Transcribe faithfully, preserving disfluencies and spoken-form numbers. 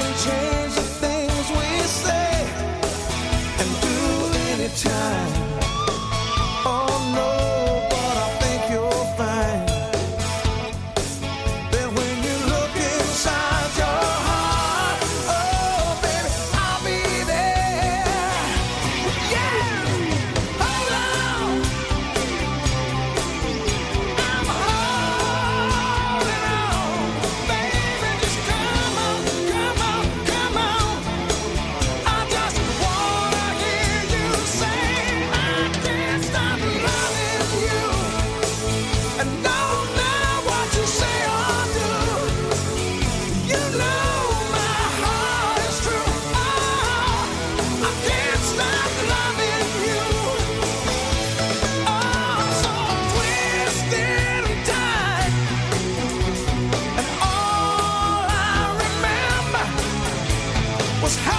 change the things we say and do anytime. Oh no, but I think you'll find that when you look inside your heart, oh baby, I'll be there. Yeah, hold on, I'm holding on, baby, just come on, come on, come on. I just wanna hear you say I can't stop loving you. And no matter what you say or do, you know my heart is true. Oh, I can't stop loving you. Oh, so twisted and tight, and all I remember was how